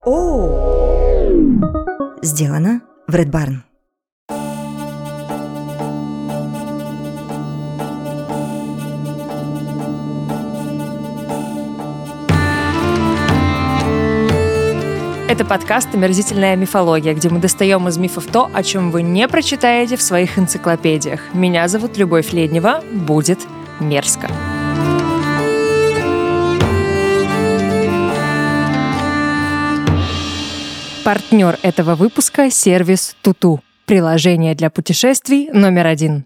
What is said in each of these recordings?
Сделано в Red Barn. Это подкаст «Омерзительная мифология», где мы достаем из мифов то, о чем вы не прочитаете в своих энциклопедиях. Меня зовут Любовь Леднева. Будет мерзко. Партнер этого выпуска – сервис Туту. Приложение для путешествий номер 1.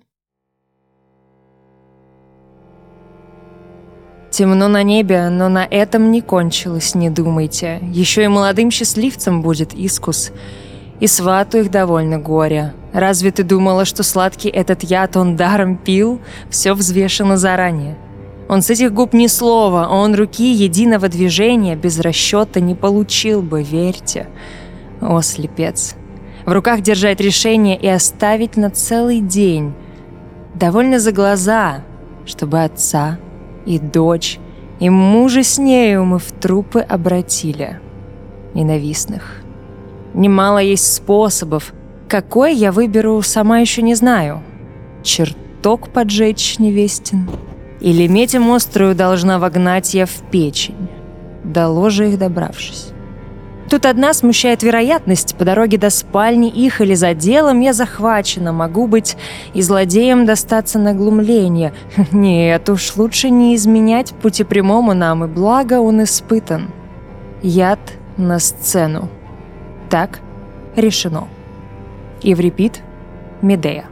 Темно на небе, но на этом не кончилось, не думайте. Еще и молодым счастливцам будет искус. И свату их довольно горе. Разве ты думала, что сладкий этот яд он даром пил? Все взвешено заранее. Он с этих губ ни слова, он руки единого движения без расчета не получил бы, верьте. О, слепец! В руках держать решение и оставить на целый день. Довольно за глаза, чтобы отца и дочь, и мужа с нею мы в трупы обратили. Ненавистных. Немало есть способов. Какой я выберу, сама еще не знаю. Чертог поджечь невестин. Или метем острую должна вогнать я в печень, до ложа их добравшись. Тут одна смущает вероятность. По дороге до спальни их или за делом я захвачена. Могу быть и злодеем достаться на глумление. Нет уж, лучше не изменять пути прямому нам, и благо он испытан. Яд на сцену. Так решено. Еврипид, Медея.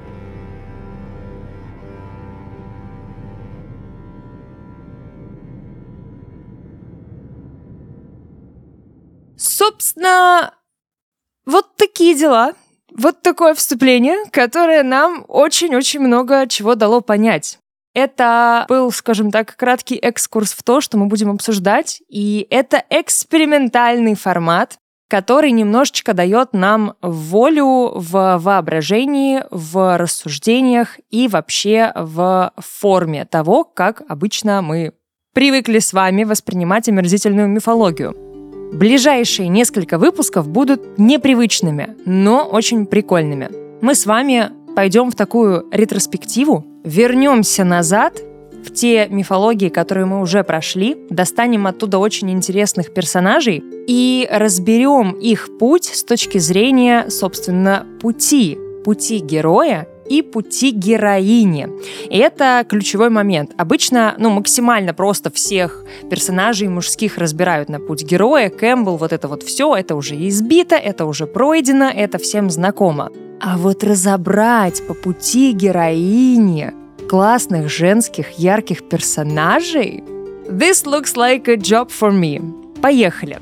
Собственно, вот такие дела. Вот такое вступление, которое нам очень-очень много чего дало понять. Это был, скажем так, краткий экскурс в то, что мы будем обсуждать, и это экспериментальный формат, который немножечко дает нам волю в воображении, в рассуждениях и вообще в форме того, как обычно мы привыкли с вами воспринимать омерзительную мифологию. Ближайшие несколько выпусков будут непривычными, но очень прикольными. Мы с вами пойдем в такую ретроспективу, вернемся назад в те мифологии, которые мы уже прошли, достанем оттуда очень интересных персонажей и разберем их путь с точки зрения, собственно, пути героя и пути героини. И это ключевой момент. Обычно, максимально просто всех персонажей мужских разбирают на путь героя. Кэмпбелл, вот это вот все, это уже избито, это уже пройдено, это всем знакомо. А вот разобрать по пути героини классных женских ярких персонажей — this looks like a job for me. Поехали.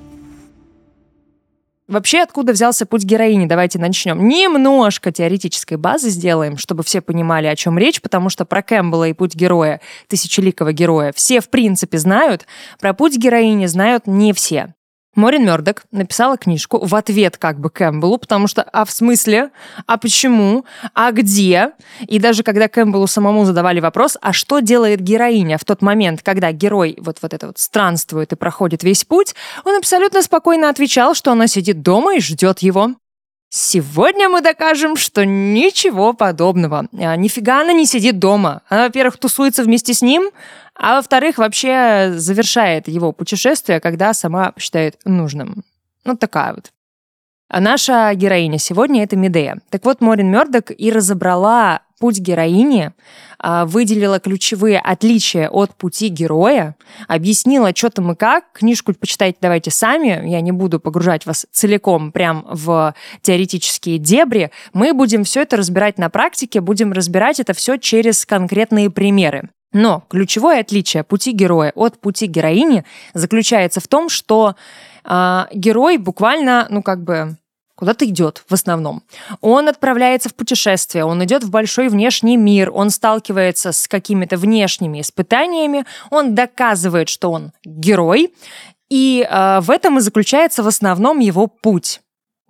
Вообще, откуда взялся путь героини? Давайте начнем. Немножко теоретической базы сделаем, чтобы все понимали, о чем речь, потому что про Кэмпбелла и путь героя, тысячеликого героя, все в принципе знают, про путь героини знают не все. Морин Мёрдок написала книжку в ответ как бы Кэмпбеллу, потому что в смысле? А почему? А где? И даже когда Кэмпбеллу самому задавали вопрос, а что делает героиня в тот момент, когда герой вот это вот странствует и проходит весь путь, он абсолютно спокойно отвечал, что она сидит дома и ждет его. Сегодня мы докажем, что ничего подобного. Нифига она не сидит дома. Она, во-первых, тусуется вместе с ним, а во-вторых, вообще завершает его путешествие, когда сама считает нужным. Такая вот. А наша героиня сегодня — это Медея. Так вот, Морин Мёрдок и разобрала путь героини, выделила ключевые отличия от пути героя, объяснила, что там и как. Книжку почитайте давайте сами, я не буду погружать вас целиком прям в теоретические дебри. Мы будем все это разбирать на практике, будем разбирать это все через конкретные примеры. Но ключевое отличие пути героя от пути героини заключается в том, что герой буквально, куда-то идет в основном. Он отправляется в путешествие, он идет в большой внешний мир, он сталкивается с какими-то внешними испытаниями, он доказывает, что он герой, и в этом и заключается в основном его путь.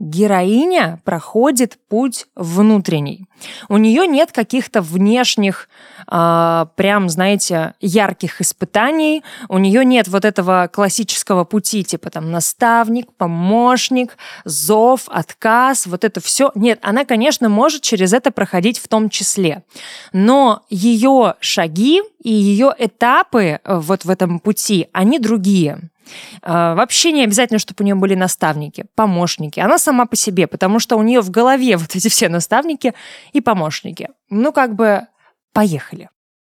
Героиня проходит путь внутренний. У нее нет каких-то внешних, прям, знаете, ярких испытаний. У нее нет вот этого классического пути, типа там наставник, помощник, зов, отказ, вот это все. Нет, она, конечно, может через это проходить в том числе. Но ее шаги и ее этапы вот в этом пути, они другие. Вообще не обязательно, чтобы у нее были наставники, помощники. Она сама по себе, потому что у нее в голове вот эти все наставники и помощники. Поехали.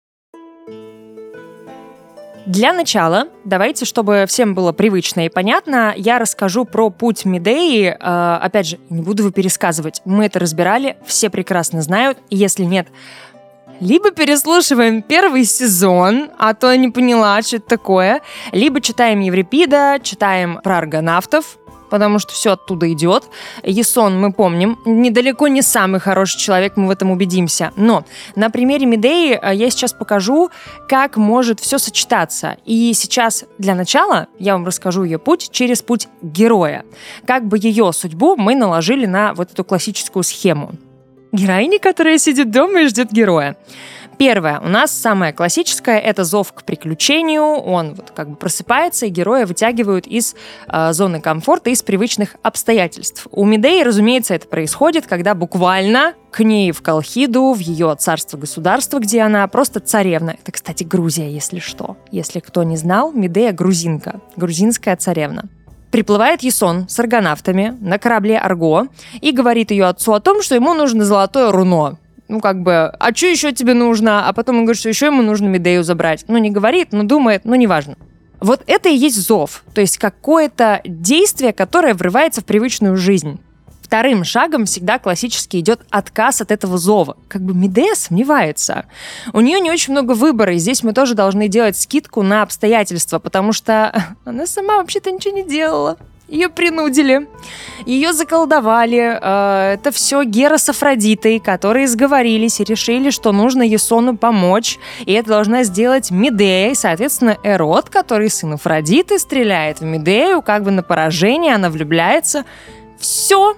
Для начала, давайте, чтобы всем было привычно и понятно, я расскажу про путь Медеи. Опять же, не буду его пересказывать. Мы это разбирали, все прекрасно знают. Если нет, либо переслушиваем первый сезон, а то не поняла, что это такое, либо читаем Еврипида, читаем про аргонавтов, потому что все оттуда идет. Ясон, мы помним, недалеко не самый хороший человек, мы в этом убедимся. Но на примере Медеи я сейчас покажу, как может все сочетаться. И сейчас для начала я вам расскажу ее путь через путь героя. Как бы ее судьбу мы наложили на вот эту классическую схему. Героиня, которая сидит дома и ждет героя. Первое, у нас самое классическое, это зов к приключению. Он вот как бы просыпается, и героя вытягивают из зоны комфорта, из привычных обстоятельств. У Медеи, разумеется, это происходит, когда буквально к ней в Колхиду, в ее царство-государство, где она просто царевна. Это, кстати, Грузия, если что. Если кто не знал, Медея грузинка, грузинская царевна. Приплывает Ясон с аргонавтами на корабле Арго и говорит ее отцу о том, что ему нужно золотое руно. А что еще тебе нужно? А потом он говорит, что еще ему нужно Медею забрать. Не говорит, но думает, неважно. Вот это и есть зов, то есть какое-то действие, которое врывается в привычную жизнь. Вторым шагом всегда классически идет отказ от этого зова. Медея сомневается. У нее не очень много выбора, и здесь мы тоже должны делать скидку на обстоятельства, потому что она сама вообще-то ничего не делала. Ее принудили, ее заколдовали. Это все Гера с Афродитой, которые сговорились и решили, что нужно Ясону помочь. И это должна сделать Медея. И, соответственно, Эрот, который сын Афродиты, стреляет в Медею, на поражение, она влюбляется. Все.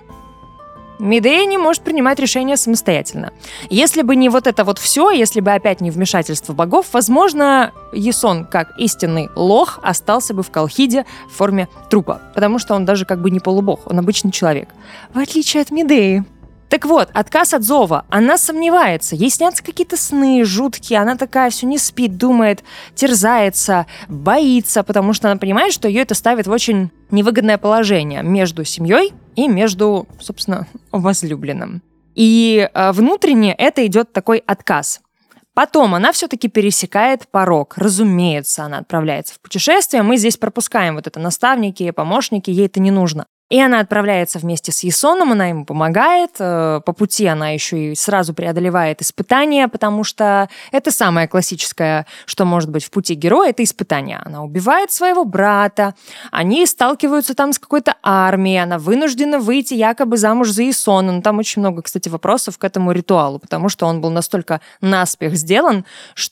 Медея не может принимать решения самостоятельно. Если бы не вот это вот все, если бы опять не вмешательство богов, возможно, Ясон, как истинный лох, остался бы в Колхиде в форме трупа, потому что он даже не полубог, он обычный человек. В отличие от Медеи. Так вот, отказ от зова. Она сомневается. Ей снятся какие-то сны жуткие. Она такая все не спит, думает, терзается, боится, потому что она понимает, что ее это ставит в очень невыгодное положение между семьей и между, собственно, возлюбленным. И внутренне это идет такой отказ. Потом она все-таки пересекает порог. Разумеется, она отправляется в путешествие. Мы здесь пропускаем вот это наставники, помощники, ей это не нужно. И она отправляется вместе с Ясоном, она ему помогает. По пути она еще и сразу преодолевает испытания, потому что это самое классическое, что может быть в пути героя, это испытание. Она убивает своего брата, они сталкиваются там с какой-то армией, она вынуждена выйти якобы замуж за Ясона. Но там очень много, кстати, вопросов к этому ритуалу, потому что он был настолько наспех сделан,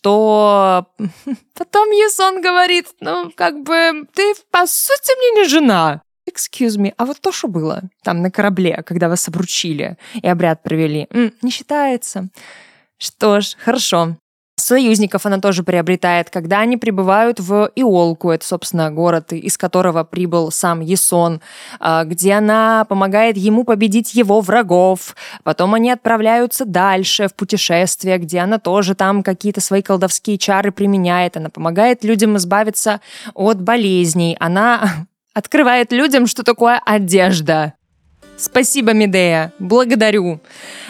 что потом Ясон говорит, ты, по сути, мне не жена. Excuse me, а вот то, что было там на корабле, когда вас обручили и обряд провели, не считается. Что ж, хорошо. Союзников она тоже приобретает, когда они прибывают в Иолку, это, собственно, город, из которого прибыл сам Ясон, где она помогает ему победить его врагов. Потом они отправляются дальше в путешествие, где она тоже там какие-то свои колдовские чары применяет. Она помогает людям избавиться от болезней. Она открывает людям, что такое одежда. Спасибо, Медея, благодарю.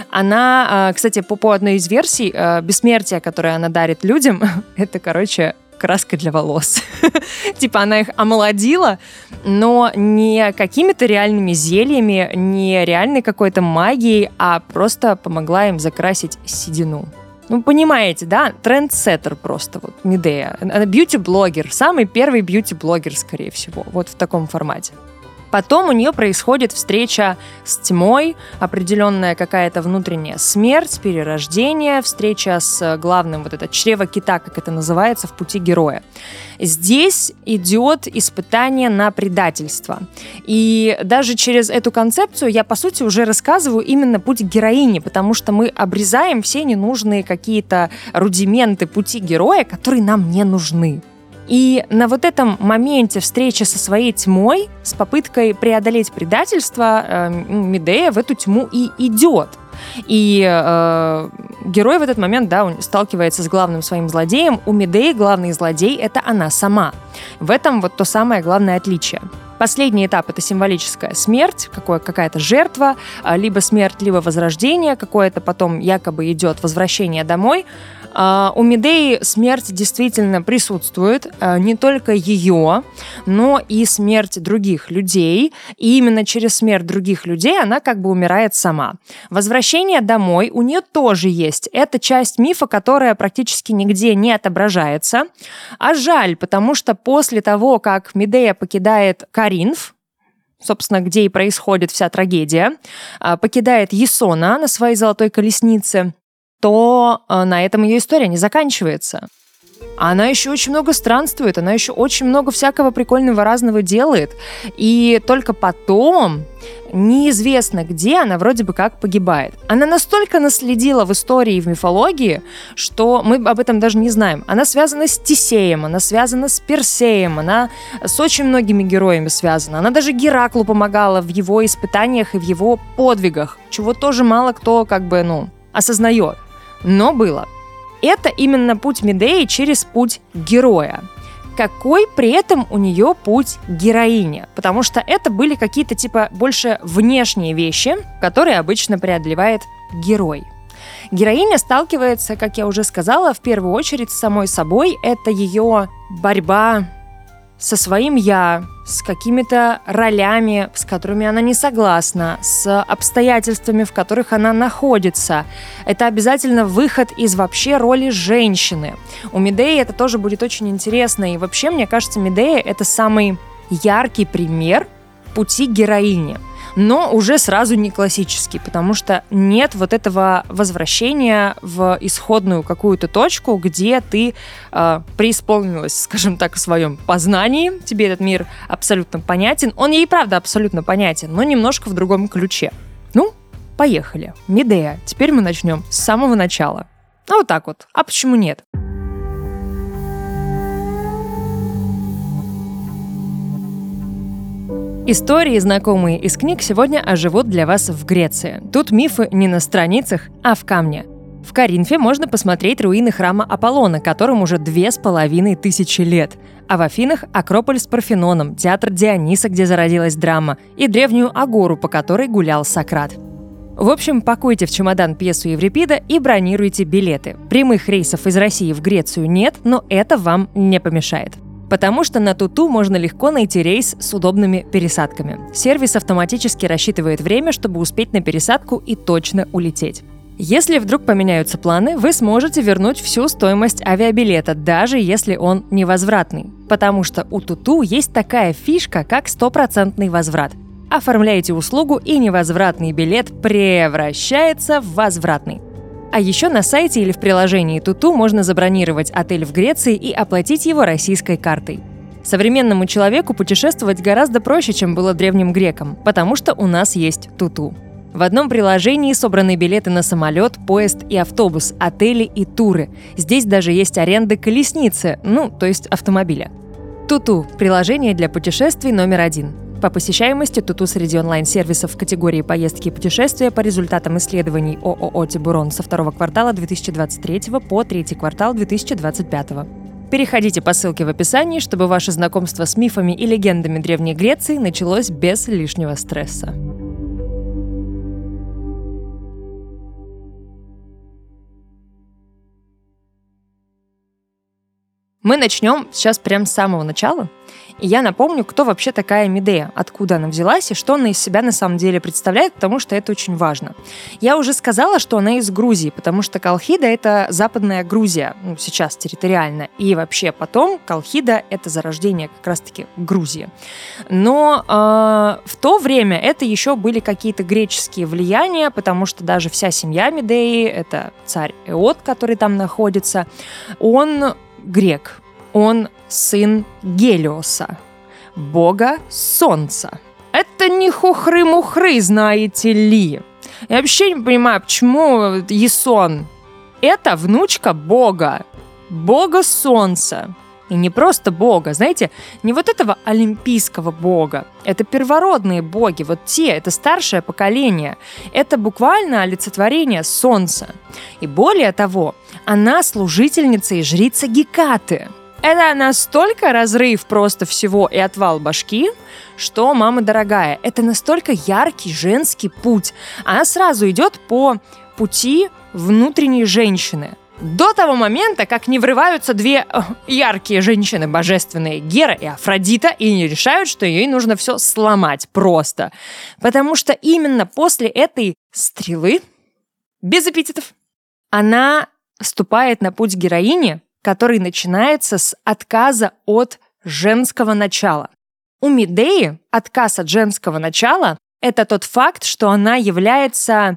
Она, кстати, по одной из версий, бессмертие, которое она дарит людям, это, краска для волос. Типа она их омолодила, но не какими-то реальными зельями, не реальной какой-то магией, а просто помогла им закрасить седину. Понимаете, да? Трендсеттер просто, Медея. Она бьюти-блогер, самый первый бьюти-блогер, скорее всего, в таком формате. Потом у нее происходит встреча с тьмой, определенная какая-то внутренняя смерть, перерождение, встреча с главным, вот это чрево кита, как это называется, в пути героя. Здесь идет испытание на предательство. И даже через эту концепцию я, по сути, уже рассказываю именно путь героини, потому что мы обрезаем все ненужные какие-то рудименты пути героя, которые нам не нужны. И на вот этом моменте встречи со своей тьмой, с попыткой преодолеть предательство, Медея в эту тьму и идет. И герой в этот момент, да, он сталкивается с главным своим злодеем. У Медеи главный злодей — это она сама. В этом вот то самое главное отличие. Последний этап — это символическая смерть, какая-то жертва, либо смерть, либо возрождение, какое-то потом якобы идет возвращение домой. У Медеи смерть действительно присутствует, не только ее, но и смерть других людей. И именно через смерть других людей она как бы умирает сама. Возвращение домой у нее тоже есть. Это часть мифа, которая практически нигде не отображается. А жаль, потому что после того, как Медея покидает Коринф, собственно, где и происходит вся трагедия, покидает Ясона на своей золотой колеснице, то на этом ее история не заканчивается. Она еще очень много странствует, она еще очень много всякого прикольного разного делает. И только потом, неизвестно где, она вроде бы как погибает. Она настолько наследила в истории и в мифологии, что мы об этом даже не знаем. Она связана с Тесеем, она связана с Персеем, она с очень многими героями связана. Она даже Гераклу помогала в его испытаниях и в его подвигах, чего тоже мало кто осознает. Но было. Это именно путь Медеи через путь героя. Какой при этом у нее путь героини? Потому что это были какие-то больше внешние вещи, которые обычно преодолевает герой. Героиня сталкивается, как я уже сказала, в первую очередь с самой собой. Это ее борьба со своим «я», с какими-то ролями, с которыми она не согласна, с обстоятельствами, в которых она находится. Это обязательно выход из вообще роли женщины. У Медеи это тоже будет очень интересно. И вообще, мне кажется, Медея — это самый яркий пример пути героини. Но уже сразу не классический, потому что нет вот этого возвращения в исходную какую-то точку, где ты преисполнилась, скажем так, в своем познании, тебе этот мир абсолютно понятен. Он ей, правда, абсолютно понятен, но немножко в другом ключе. Ну, поехали. Медея. Теперь мы начнем с самого начала. Вот так вот. А почему нет? Истории, знакомые из книг, сегодня оживут для вас в Греции. Тут мифы не на страницах, а в камне. В Коринфе можно посмотреть руины храма Аполлона, которому уже 2500 лет. А в Афинах – Акрополь с Парфеноном, театр Диониса, где зародилась драма, и древнюю Агору, по которой гулял Сократ. В общем, пакуйте в чемодан пьесу Еврипида и бронируйте билеты. Прямых рейсов из России в Грецию нет, но это вам не помешает. Потому что на Туту можно легко найти рейс с удобными пересадками. Сервис автоматически рассчитывает время, чтобы успеть на пересадку и точно улететь. Если вдруг поменяются планы, вы сможете вернуть всю стоимость авиабилета, даже если он невозвратный. Потому что у Туту есть такая фишка, как 100% возврат. Оформляете услугу, и невозвратный билет превращается в возвратный. А еще на сайте или в приложении Туту можно забронировать отель в Греции и оплатить его российской картой. Современному человеку путешествовать гораздо проще, чем было древним грекам, потому что у нас есть Туту. В одном приложении собраны билеты на самолет, поезд и автобус, отели и туры. Здесь даже есть аренда колесницы, то есть автомобиля. Туту – приложение для путешествий номер 1. По посещаемости Туту среди онлайн-сервисов в категории «Поездки и путешествия» по результатам исследований ООО «Тибурон» со второго квартала 2023 по третий квартал 2025. Переходите по ссылке в описании, чтобы ваше знакомство с мифами и легендами Древней Греции началось без лишнего стресса. Мы начнем сейчас прямо с самого начала. И я напомню, кто вообще такая Медея, откуда она взялась и что она из себя на самом деле представляет, потому что это очень важно. Я уже сказала, что она из Грузии, потому что Колхида — это Западная Грузия, сейчас территориально, и вообще потом Колхида — это зарождение как раз-таки Грузии. Но в то время это еще были какие-то греческие влияния, потому что даже вся семья Медеи, это царь Эот, который там находится, он грек. Он сын Гелиоса, бога солнца. Это не хухры-мухры, знаете ли. Я вообще не понимаю, почему Ясон — это внучка бога солнца. И не просто бога, знаете, не вот этого олимпийского бога. Это первородные боги, вот те, это старшее поколение. Это буквально олицетворение солнца. И более того, она служительница и жрица Гекаты. Это настолько разрыв просто всего и отвал башки, что, мама дорогая, это настолько яркий женский путь. Она сразу идет по пути внутренней женщины. До того момента, как не врываются две яркие женщины божественные, Гера и Афродита, и не решают, что ей нужно все сломать просто. Потому что именно после этой стрелы, без эпитетов, она вступает на путь героини, который начинается с отказа от женского начала. У Медеи отказ от женского начала — это тот факт, что она является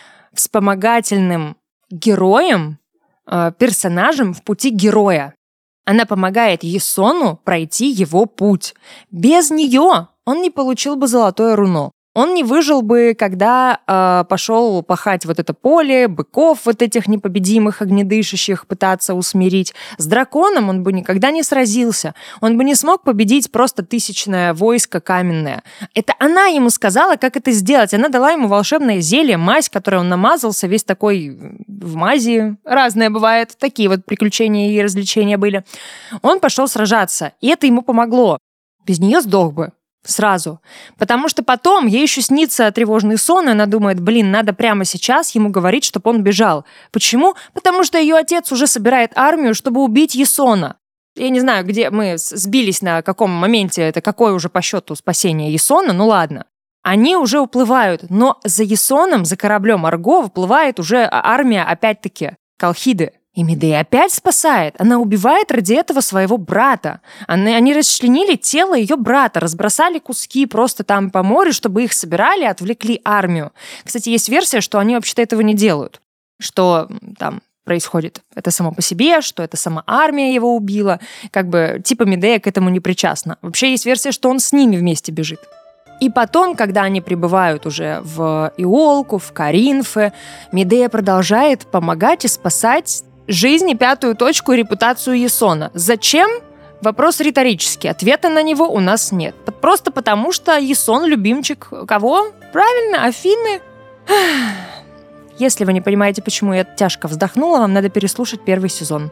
вспомогательным героем, персонажем в пути героя. Она помогает Ясону пройти его путь. Без нее он не получил бы золотое руно. Он не выжил бы, когда пошел пахать вот это поле, быков вот этих непобедимых, огнедышащих, пытаться усмирить. С драконом он бы никогда не сразился. Он бы не смог победить просто 1000-е войско каменное. Это она ему сказала, как это сделать. Она дала ему волшебное зелье, мазь, которой он намазался, весь такой в мази. Разное бывает. Такие вот приключения и развлечения были. Он пошел сражаться, и это ему помогло. Без нее сдох бы. Сразу. Потому что потом ей еще снится тревожный сон, и она думает, надо прямо сейчас ему говорить, чтобы он бежал. Почему? Потому что ее отец уже собирает армию, чтобы убить Ясона. Я не знаю, где мы сбились, на каком моменте, это какое уже по счету спасение Ясона, ну ладно. Они уже уплывают, но за Ясоном, за кораблем Арго выплывает уже армия, опять-таки, Колхиды. И Медея опять спасает. Она убивает ради этого своего брата. Они расчленили тело ее брата, разбросали куски просто там по морю, чтобы их собирали, отвлекли армию. Кстати, есть версия, что они вообще-то этого не делают. Что там происходит это само по себе, что это сама армия его убила. Типа Медея к этому не причастна. Вообще есть версия, что он с ними вместе бежит. И потом, когда они прибывают уже в Иолку, в Коринфы, Медея продолжает помогать и спасать жизнь и 5-ю точку и репутацию Ясона. Зачем? Вопрос риторический. Ответа на него у нас нет. Просто потому, что Ясон любимчик кого? Правильно, Афины. Если вы не понимаете, почему я тяжко вздохнула, вам надо переслушать 1 сезон.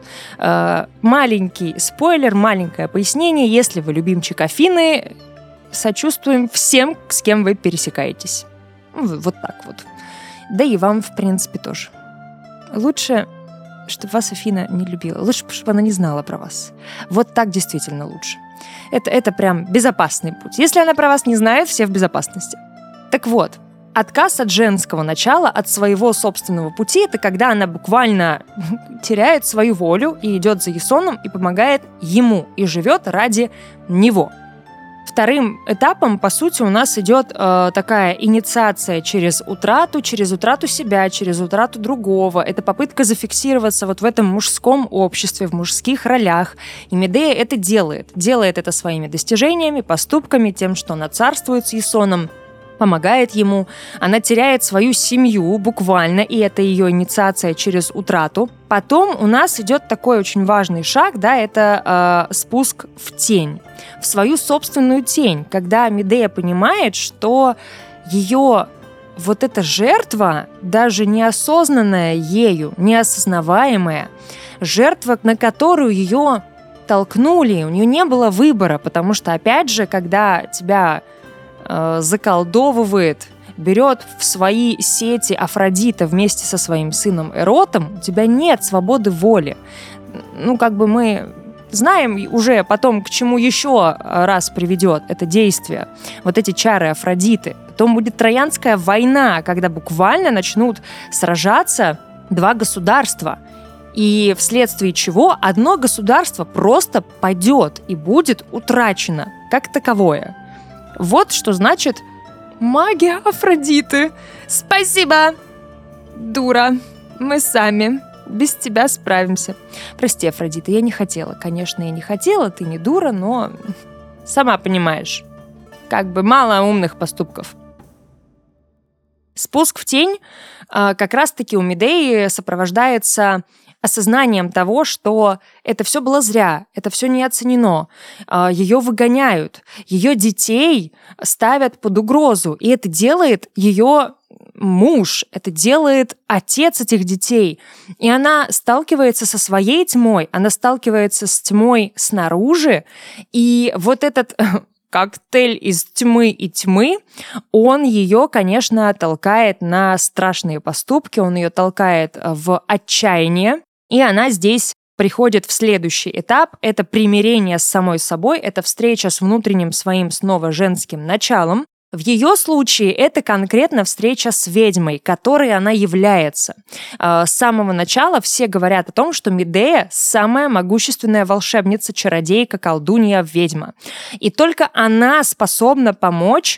Маленький спойлер, маленькое пояснение. Если вы любимчик Афины, сочувствуем всем, с кем вы пересекаетесь. Вот так вот. Да и вам, в принципе, тоже. Лучше, чтобы вас Афина не любила. Лучше, чтобы она не знала про вас. Вот так действительно лучше. Это прям безопасный путь. Если она про вас не знает, все в безопасности. Так вот, отказ от женского начала, от своего собственного пути, это когда она буквально теряет свою волю и идет за Ясоном и помогает ему, и живет ради него. Вторым этапом, по сути, у нас идет такая инициация через утрату себя, через утрату другого. Это попытка зафиксироваться вот в этом мужском обществе, в мужских ролях. И Медея это делает. Делает это своими достижениями, поступками, тем, что она царствует с Ясоном, помогает ему. Она теряет свою семью буквально, и это ее инициация через утрату. Потом у нас идет такой очень важный шаг, да, это спуск в тень, в свою собственную тень, когда Медея понимает, что ее вот эта жертва, даже неосознанная ею, неосознаваемая, жертва, на которую ее толкнули, у нее не было выбора, потому что, опять же, когда тебя заколдовывает, берет в свои сети Афродита вместе со своим сыном Эротом, у тебя нет свободы воли. Мы знаем уже потом, к чему еще раз приведет это действие. Вот эти чары Афродиты. Потом будет Троянская война, когда буквально начнут сражаться два государства. И вследствие чего одно государство просто падет и будет утрачено как таковое. Вот что значит магия Афродиты. Спасибо, дура. Мы сами без тебя справимся. Прости, Афродита, я не хотела. Конечно, я не хотела, ты не дура, но сама понимаешь, как бы мало умных поступков. Спуск в тень как раз-таки у Медеи сопровождается осознанием того, что это все было зря, это все не оценено. Ее выгоняют, ее детей ставят под угрозу, и это делает ее муж, это делает отец этих детей. И она сталкивается со своей тьмой, она сталкивается с тьмой снаружи, и вот этот коктейль из тьмы и тьмы, он ее, конечно, толкает на страшные поступки, он ее толкает в отчаяние, и она здесь приходит в следующий этап. Это примирение с самой собой, это встреча с внутренним своим снова женским началом. В ее случае это конкретно встреча с ведьмой, которой она является. С самого начала все говорят о том, что Медея – самая могущественная волшебница, чародейка, колдунья, ведьма. И только она способна помочь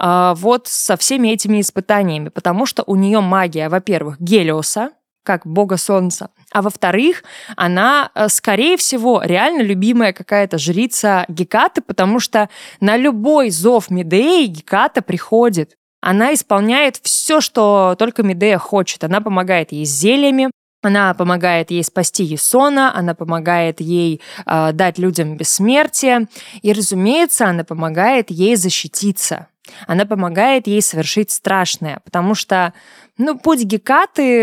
вот со всеми этими испытаниями, потому что у нее магия, во-первых, Гелиоса, как бога солнца, а во-вторых, она, скорее всего, реально любимая какая-то жрица Гекаты, потому что на любой зов Медеи Геката приходит. Она исполняет все, что только Медея хочет. Она помогает ей с зельями, она помогает ей спасти Ясона, она помогает ей дать людям бессмертие, и, разумеется, она помогает ей защититься. Она помогает ей совершить страшное, потому что, путь Гекаты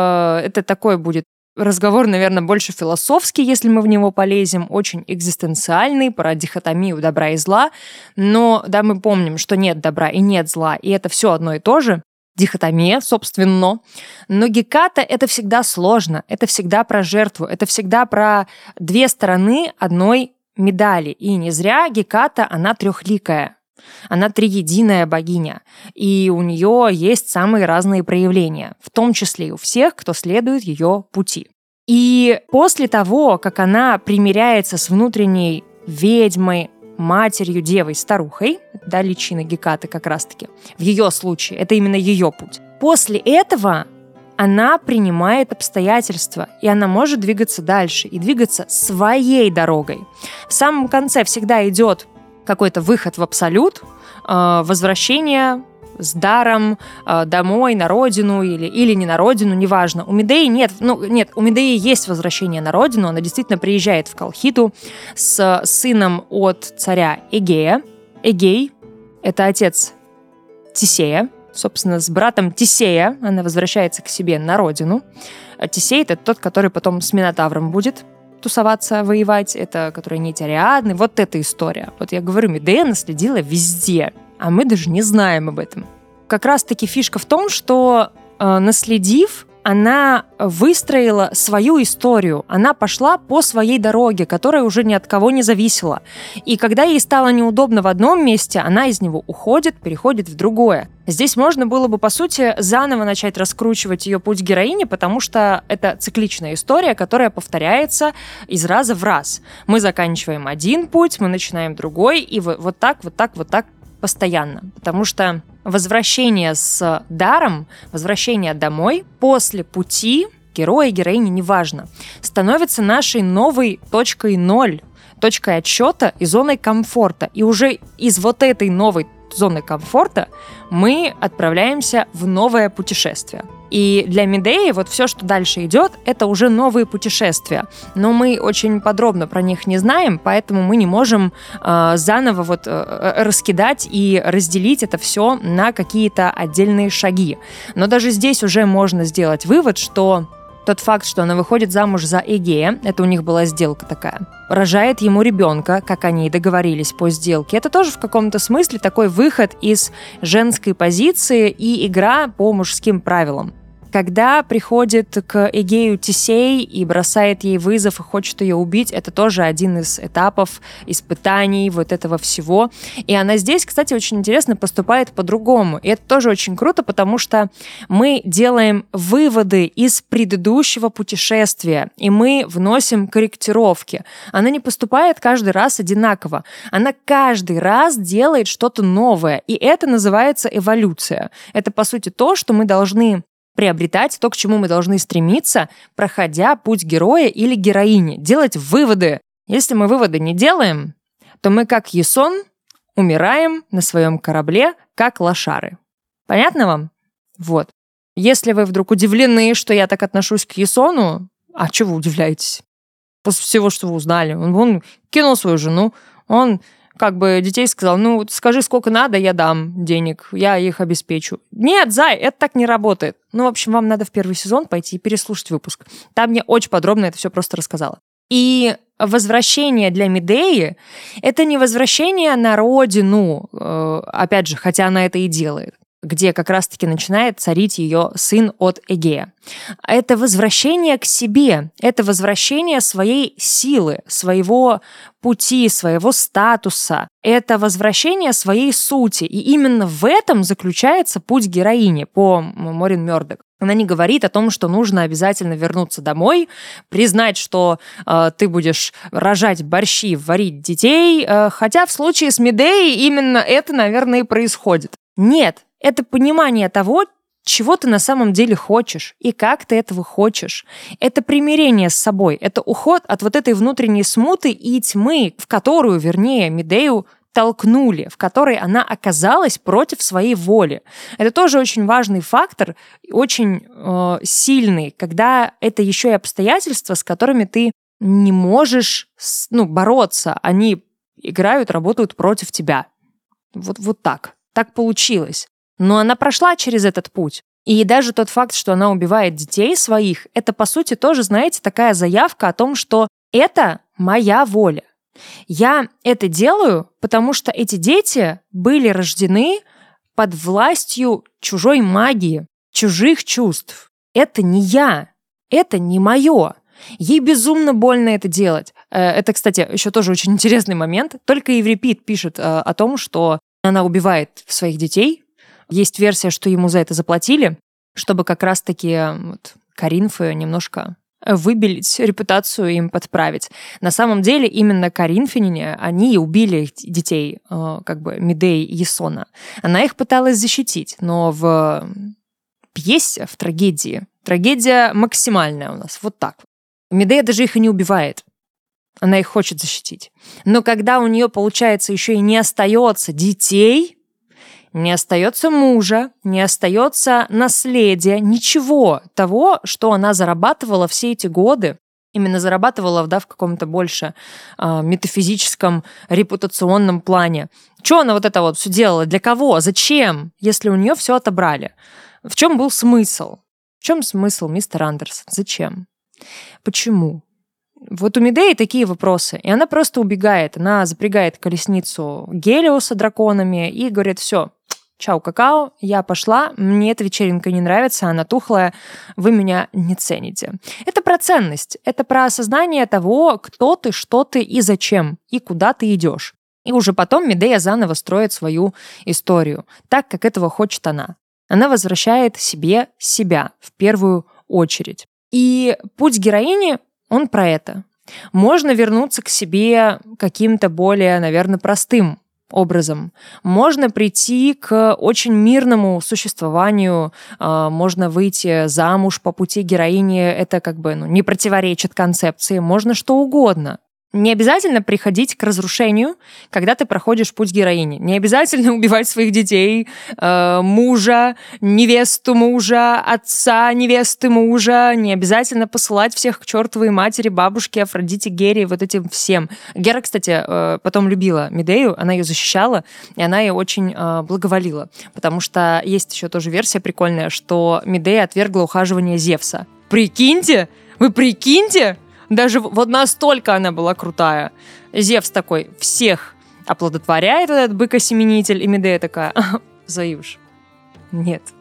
это такой будет разговор, наверное, больше философский, если мы в него полезем, очень экзистенциальный, про дихотомию добра и зла, но да, мы помним, что нет добра и нет зла, и это все одно и то же, дихотомия, собственно, но Геката — это всегда сложно, это всегда про жертву, это всегда про две стороны одной медали, и не зря Геката, она трехликая. Она триединая богиня, и у нее есть самые разные проявления, в том числе и у всех, кто следует ее пути. И после того, как она примиряется с внутренней ведьмой, матерью, девой, старухой, да, личина Гекаты как раз-таки, в ее случае, это именно ее путь. После этого она принимает обстоятельства, и она может двигаться дальше, и двигаться своей дорогой. В самом конце всегда идет какой-то выход в абсолют, возвращение с даром домой, на родину или не на родину, неважно. У Медеи нет, у Медеи есть возвращение на родину, она действительно приезжает в Колхиду с сыном от царя Эгея. Эгей — это отец Тесея, собственно, с братом Тесея она возвращается к себе на родину. Тесей — это тот, который потом с Минотавром будет тусоваться, воевать, это который нить Ариадны, вот эта история. Вот я говорю, Медея наследила везде, а мы даже не знаем об этом. Как раз-таки фишка в том, что наследив, она выстроила свою историю, она пошла по своей дороге, которая уже ни от кого не зависела. И когда ей стало неудобно в одном месте, она из него уходит, переходит в другое. Здесь можно было бы, по сути, заново начать раскручивать ее путь героини, потому что это цикличная история, которая повторяется из раза в раз. Мы заканчиваем один путь, мы начинаем другой, и вот так постоянно. Потому что возвращение с даром, возвращение домой после пути героя, героини, неважно, становится нашей новой точкой ноль, точкой отсчета и зоной комфорта. И уже из вот этой новой зоны комфорта мы отправляемся в новое путешествие. И для Медеи вот все, что дальше идет, это уже новые путешествия. Но мы очень подробно про них не знаем, поэтому мы не можем заново раскидать и разделить это все на какие-то отдельные шаги. Но даже здесь уже можно сделать вывод, что тот факт, что она выходит замуж за Эгея, это у них была сделка такая, рожает ему ребенка, как они и договорились по сделке, это тоже в каком-то смысле такой выход из женской позиции и игра по мужским правилам. Когда приходит к Эгею Тесей и бросает ей вызов и хочет ее убить, это тоже один из этапов испытаний вот этого всего. И она здесь, кстати, очень интересно поступает по-другому. И это тоже очень круто, потому что мы делаем выводы из предыдущего путешествия, и мы вносим корректировки. Она не поступает каждый раз одинаково. Она каждый раз делает что-то новое. И это называется эволюция. Это, по сути, то, что мы должны приобретать, то, к чему мы должны стремиться, проходя путь героя или героини, делать выводы. Если мы выводы не делаем, то мы, как Ясон, умираем на своем корабле, как лошары. Понятно вам? Вот. Если вы вдруг удивлены, что я так отношусь к Ясону, а чего вы удивляетесь? После всего, что вы узнали. Он кинул свою жену, он как бы детей сказал, ну, скажи, сколько надо, я дам денег, я их обеспечу. Нет, зай, это так не работает. Ну, в общем, вам надо в первый сезон пойти и переслушать выпуск. Там я очень подробно это все просто рассказала. И возвращение для Медеи — это не возвращение на родину, опять же, хотя она это и делает, где как раз-таки начинает царить ее сын от Эгея. Это возвращение к себе, это возвращение своей силы, своего пути, своего статуса, это возвращение своей сути. И именно в этом заключается путь героини по Морин Мёрдок. Она не говорит о том, что нужно обязательно вернуться домой, признать, что ты будешь рожать борщи, варить детей, хотя в случае с Медеей именно это, наверное, и происходит. Нет, это понимание того, чего ты на самом деле хочешь и как ты этого хочешь. Это примирение с собой, это уход от вот этой внутренней смуты и тьмы, в которую, вернее, Медею толкнули, в которой она оказалась против своей воли. Это тоже очень важный фактор, очень сильный, когда это еще и обстоятельства, с которыми ты не можешь бороться. Они играют, работают против тебя. Вот так. Так получилось. Но она прошла через этот путь. И даже тот факт, что она убивает детей своих, это, по сути, тоже, знаете, такая заявка о том, что это моя воля. Я это делаю, потому что эти дети были рождены под властью чужой магии, чужих чувств. Это не я, это не мое. Ей безумно больно это делать. Это, кстати, еще тоже очень интересный момент. Только Еврипид пишет о том, что она убивает своих детей. Есть версия, что ему за это заплатили, чтобы как раз-таки коринфы немножко выбелить, репутацию им подправить. На самом деле именно коринфяне, они убили детей Медеи и Ясона. Она их пыталась защитить, но в пьесе, в трагедии, трагедия максимальная у нас, вот так. Медея даже их и не убивает. Она их хочет защитить. Но когда у нее, получается, еще и не остается детей, не остается мужа, не остается наследия, ничего того, что она зарабатывала все эти годы, именно зарабатывала, в каком-то больше метафизическом, репутационном плане. Что она это все делала? Для кого? Зачем? Если у нее все отобрали. В чем был смысл? В чем смысл, мистер Андерсон? Зачем? Почему? Вот у Медеи такие вопросы. И она просто убегает. Она запрягает колесницу Гелиоса драконами и говорит: все, чао, какао, я пошла, мне эта вечеринка не нравится, она тухлая, вы меня не цените. Это про ценность, это про осознание того, кто ты, что ты и зачем, и куда ты идешь. И уже потом Медея заново строит свою историю, так, как этого хочет она. Она возвращает себе себя в первую очередь. И путь героини, он про это. Можно вернуться к себе каким-то более, наверное, простым образом. Можно прийти к очень мирному существованию, можно выйти замуж по пути героини, это не противоречит концепции, можно что угодно. Не обязательно приходить к разрушению, когда ты проходишь путь героини. Не обязательно убивать своих детей, мужа, невесту мужа, отца невесты мужа. Не обязательно посылать всех к чертовой матери, бабушке, Афродите, Гере, этим всем. Гера, кстати, потом любила Медею, она ее защищала, и она ее очень благоволила. Потому что есть еще тоже версия прикольная, что Медея отвергла ухаживание Зевса. Прикиньте! Вы прикиньте! Даже настолько она была крутая. Зевс такой всех оплодотворяет, этот бык-осеменитель, и Медея такая: Заюш, нет.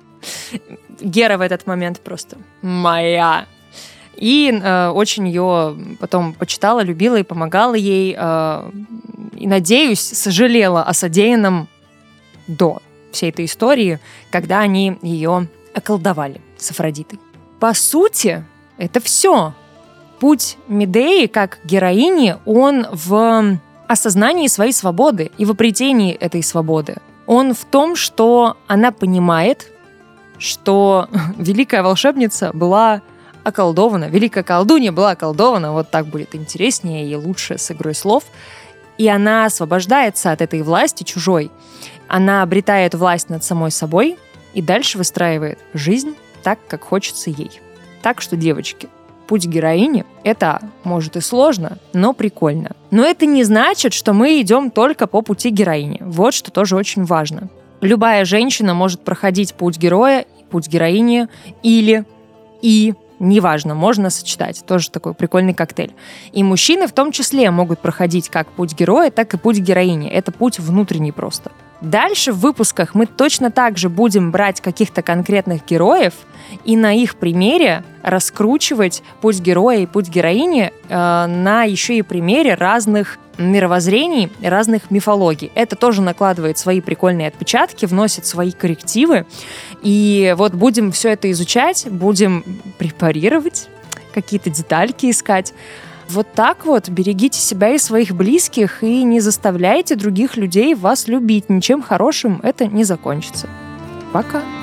Гера в этот момент просто моя. И очень ее потом почитала, любила и помогала ей. И, надеюсь, сожалела о содеянном до всей этой истории, когда они ее околдовали с Афродитой. По сути, это все. Путь Медеи как героини, он в осознании своей свободы и в обретении этой свободы. Он в том, что она понимает, что великая волшебница была околдована, великая колдунья была околдована, вот так будет интереснее и лучше с игрой слов. И она освобождается от этой власти чужой. Она обретает власть над самой собой и дальше выстраивает жизнь так, как хочется ей. Так что, девочки, путь героини — это, может, и сложно, но прикольно. Но это не значит, что мы идем только по пути героини. Вот что тоже очень важно. Любая женщина может проходить путь героя, путь героини или и неважно, можно сочетать. Тоже такой прикольный коктейль. И мужчины в том числе могут проходить как путь героя, так и путь героини. Это путь внутренний просто. Дальше в выпусках мы точно так же будем брать каких-то конкретных героев и на их примере раскручивать путь героя и путь героини на еще и примере разных мировоззрений, разных мифологий. Это тоже накладывает свои прикольные отпечатки, вносит свои коррективы. И вот будем все это изучать, будем препарировать, какие-то детальки искать. Вот так вот берегите себя и своих близких и не заставляйте других людей вас любить. Ничем хорошим это не закончится. Пока!